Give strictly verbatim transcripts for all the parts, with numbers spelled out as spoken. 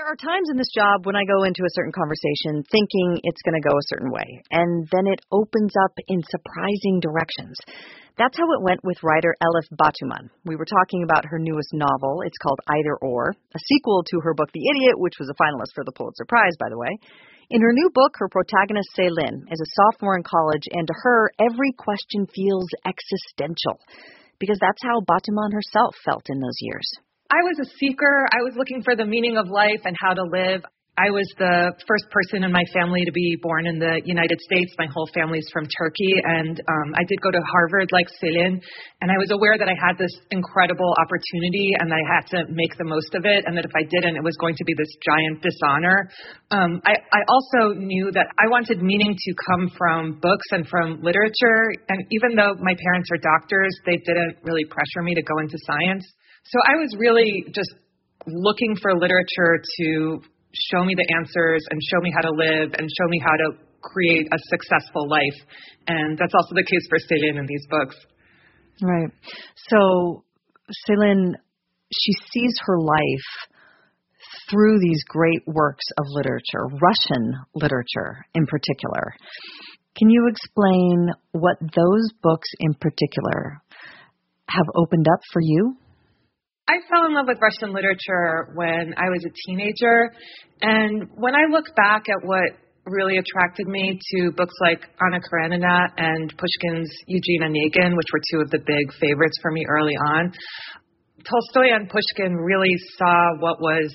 are times in this job when I go into a certain conversation thinking it's going to go a certain way, and then it opens up in surprising directions. That's how it went with writer Elif Batuman. We were talking about her newest novel. It's called Either Or, a sequel to her book The Idiot, which was a finalist for the Pulitzer Prize, by the way. In her new book, her protagonist, Celine, is a sophomore in college, and to her, every question feels existential, because that's how Batuman herself felt in those years. I was a seeker. I was looking for the meaning of life and how to live. I was the first person in my family to be born in the United States. My whole family's from Turkey, and um, I did go to Harvard like Celine, and I was aware that I had this incredible opportunity and I had to make the most of it, and that if I didn't, it was going to be this giant dishonor. Um, I, I also knew that I wanted meaning to come from books and from literature, and even though my parents are doctors, they didn't really pressure me to go into science. So I was really just looking for literature to show me the answers and show me how to live and show me how to create a successful life. And that's also the case for Celine in these books. Right. So Celine, she sees her life through these great works of literature, Russian literature in particular. Can you explain what those books in particular have opened up for you? I fell in love with Russian literature when I was a teenager, and when I look back at what really attracted me to books like Anna Karenina and Pushkin's Eugene Onegin, which were two of the big favorites for me early on, Tolstoy and Pushkin really saw what was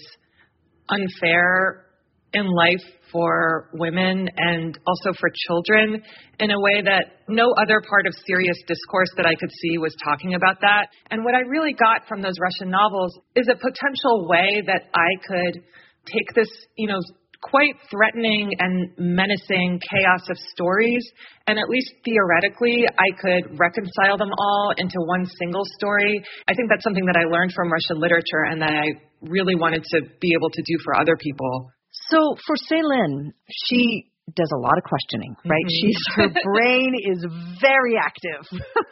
unfair in life for women and also for children in a way that no other part of serious discourse that I could see was talking about that. And what I really got from those Russian novels is a potential way that I could take this, you know, quite threatening and menacing chaos of stories, and at least theoretically, I could reconcile them all into one single story. I think that's something that I learned from Russian literature and that I really wanted to be able to do for other people. So for Celine, she does a lot of questioning, right? Mm-hmm. She's her brain is very active.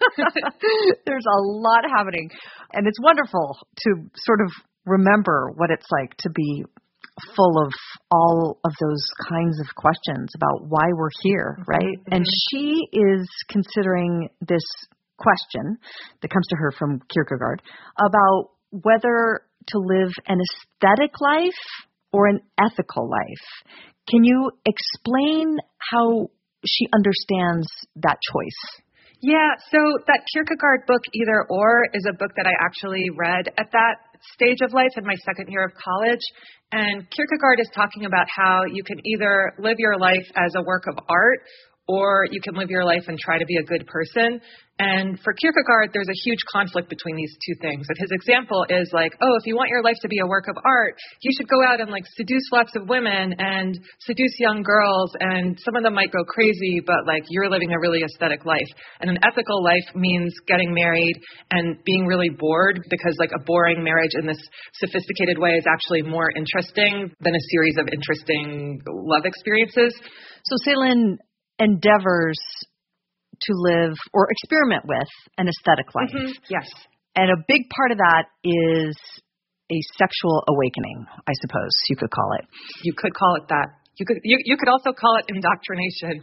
There's a lot happening. And it's wonderful to sort of remember what it's like to be full of all of those kinds of questions about why we're here, right? Mm-hmm. And she is considering this question that comes to her from Kierkegaard about whether to live an aesthetic life or an ethical life. Can you explain how she understands that choice? Yeah, so that Kierkegaard book, Either Or, is a book that I actually read at that stage of life in my second year of college. And Kierkegaard is talking about how you can either live your life as a work of art or you can live your life and try to be a good person. And for Kierkegaard, there's a huge conflict between these two things. And his example is like, oh, if you want your life to be a work of art, you should go out and like seduce lots of women and seduce young girls. And some of them might go crazy, but like you're living a really aesthetic life. And an ethical life means getting married and being really bored, because like a boring marriage in this sophisticated way is actually more interesting than a series of interesting love experiences. So Celine endeavors to live or experiment with an aesthetic life. Mm-hmm. Yes. And a big part of that is a sexual awakening, I suppose you could call it. You could call it that. You could you, you could also call it indoctrination.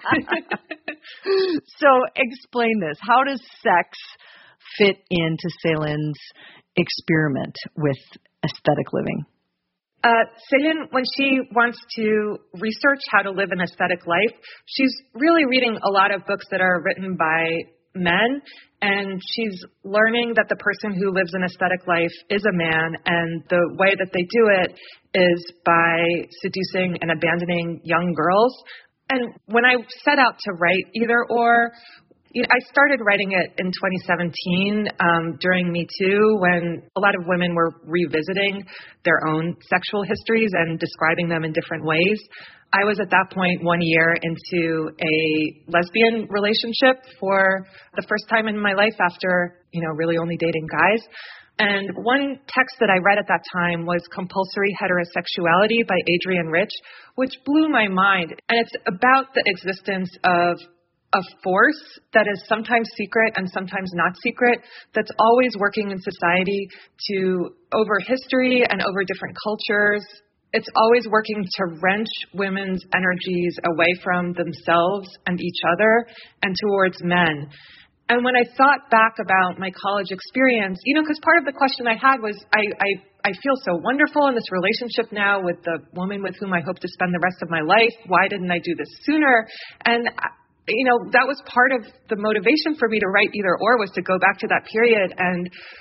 So explain this. How does sex fit into Celine's experiment with aesthetic living? Uh, Celine, when she wants to research how to live an aesthetic life, she's really reading a lot of books that are written by men, and she's learning that the person who lives an aesthetic life is a man, and the way that they do it is by seducing and abandoning young girls. And when I set out to write Either Or, you know, I started writing it in twenty seventeen um, during Me Too, when a lot of women were revisiting their own sexual histories and describing them in different ways. I was at that point one year into a lesbian relationship for the first time in my life after, you know, really only dating guys. And one text that I read at that time was Compulsory Heterosexuality by Adrienne Rich, which blew my mind. And it's about the existence of a force that is sometimes secret and sometimes not secret, that's always working in society to, over history and over different cultures, it's always working to wrench women's energies away from themselves and each other and towards men. And when I thought back about my college experience, you know, because part of the question I had was, I, I, I feel so wonderful in this relationship now with the woman with whom I hope to spend the rest of my life. Why didn't I do this sooner? And, you know, that was part of the motivation for me to write Either Or, was to go back to that period and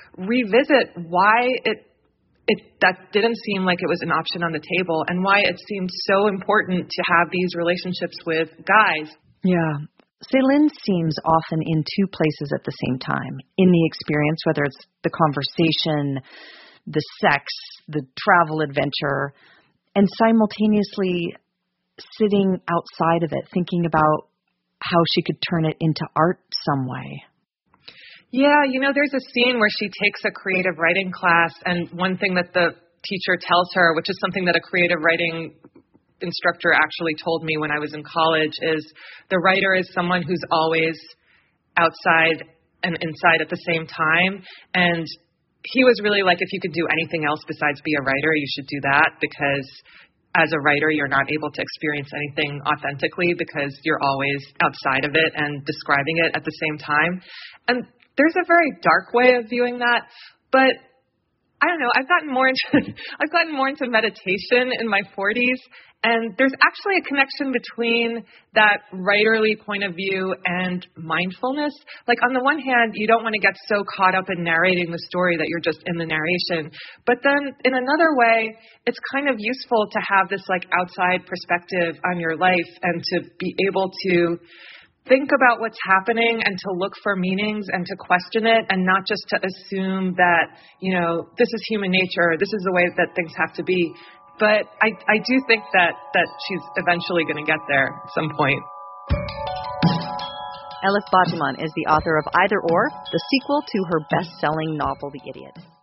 revisit why it, it that didn't seem like it was an option on the table, and why it seemed so important to have these relationships with guys. Yeah. Céline seems often in two places at the same time in the experience, whether it's the conversation, the sex, the travel adventure, and simultaneously sitting outside of it, thinking about how she could turn it into art some way. Yeah, you know, there's a scene where she takes a creative writing class, and one thing that the teacher tells her, which is something that a creative writing instructor actually told me when I was in college, is the writer is someone who's always outside and inside at the same time. And he was really like, if you could do anything else besides be a writer, you should do that, because as a writer, you're not able to experience anything authentically because you're always outside of it and describing it at the same time. And there's a very dark way of viewing that, but I don't know, I've gotten more into I've gotten more into meditation in my forties, and there's actually a connection between that writerly point of view and mindfulness. Like, on the one hand, you don't want to get so caught up in narrating the story that you're just in the narration. But then in another way, it's kind of useful to have this like outside perspective on your life, and to be able to think about what's happening and to look for meanings and to question it, and not just to assume that, you know, this is human nature, this is the way that things have to be. But I, I do think that, that she's eventually going to get there at some point. Elif Batuman is the author of Either Or, the sequel to her best-selling novel, The Idiot.